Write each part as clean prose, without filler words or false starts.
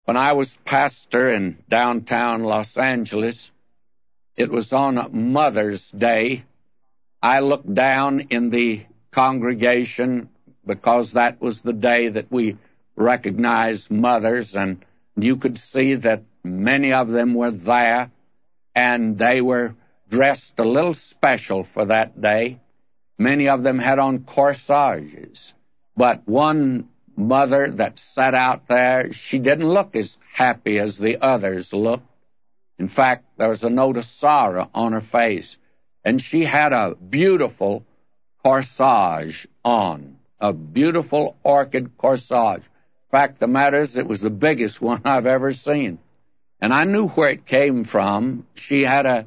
When I was pastor in downtown Los Angeles, it was on Mother's Day. I looked down in the congregation because that was the day that we recognized mothers, and you could see that many of them were there, and they were dressed a little special for that day. Many of them had on corsages, but one mother that sat out there, she didn't look as happy as the others looked. In fact, there was a note of sorrow on her face, and she had a beautiful corsage on, a beautiful orchid corsage. In fact, the matter is, it was the biggest one I've ever seen. And I knew where it came from. She had a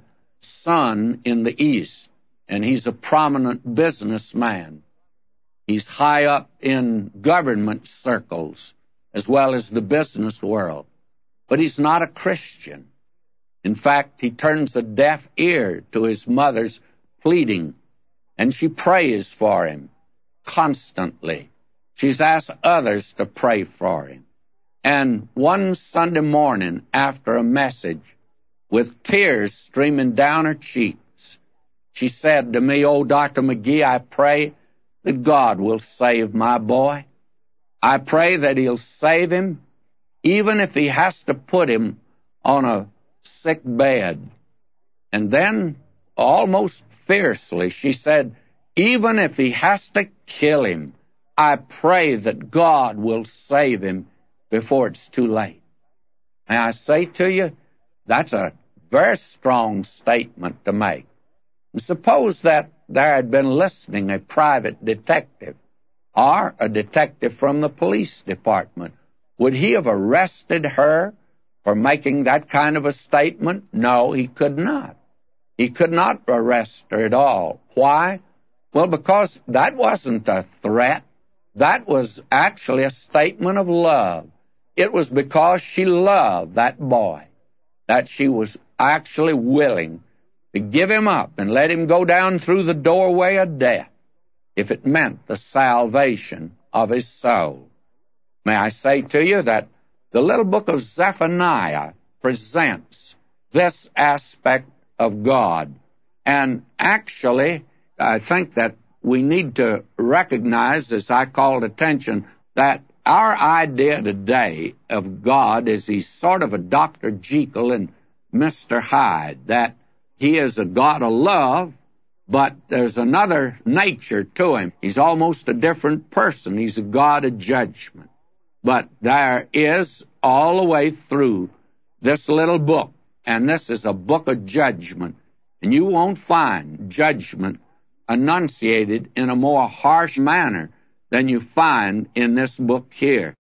son in the East, and he's a prominent businessman. He's high up in government circles as well as the business world. But he's not a Christian. In fact, he turns a deaf ear to his mother's pleading, and she prays for him constantly. She's asked others to pray for him. And one Sunday morning, after a message, with tears streaming down her cheeks, she said to me, "Oh, Dr. McGee, I pray that God will save my boy. I pray that he'll save him, even if he has to put him on a sick bed." And then, almost fiercely, she said, "Even if he has to kill him, I pray that God will save him before it's too late." May I say to you, that's a very strong statement to make. And suppose that there had been listening a private detective or a detective from the police department. Would he have arrested her for making that kind of a statement? No, he could not. He could not arrest her at all. Why? Well, because that wasn't a threat. That was actually a statement of love. It was because she loved that boy that she was actually willing to give him up and let him go down through the doorway of death if it meant the salvation of his soul. May I say to you that the little book of Zephaniah presents this aspect of God. And actually, I think that we need to recognize, as I called attention, that our idea today of God is he's sort of a Dr. Jekyll and Mr. Hyde, that he is a God of love, but there's another nature to him. He's almost a different person. He's a God of judgment. But there is, all the way through this little book, and this is a book of judgment, and you won't find judgment enunciated in a more harsh manner than you find in this book here.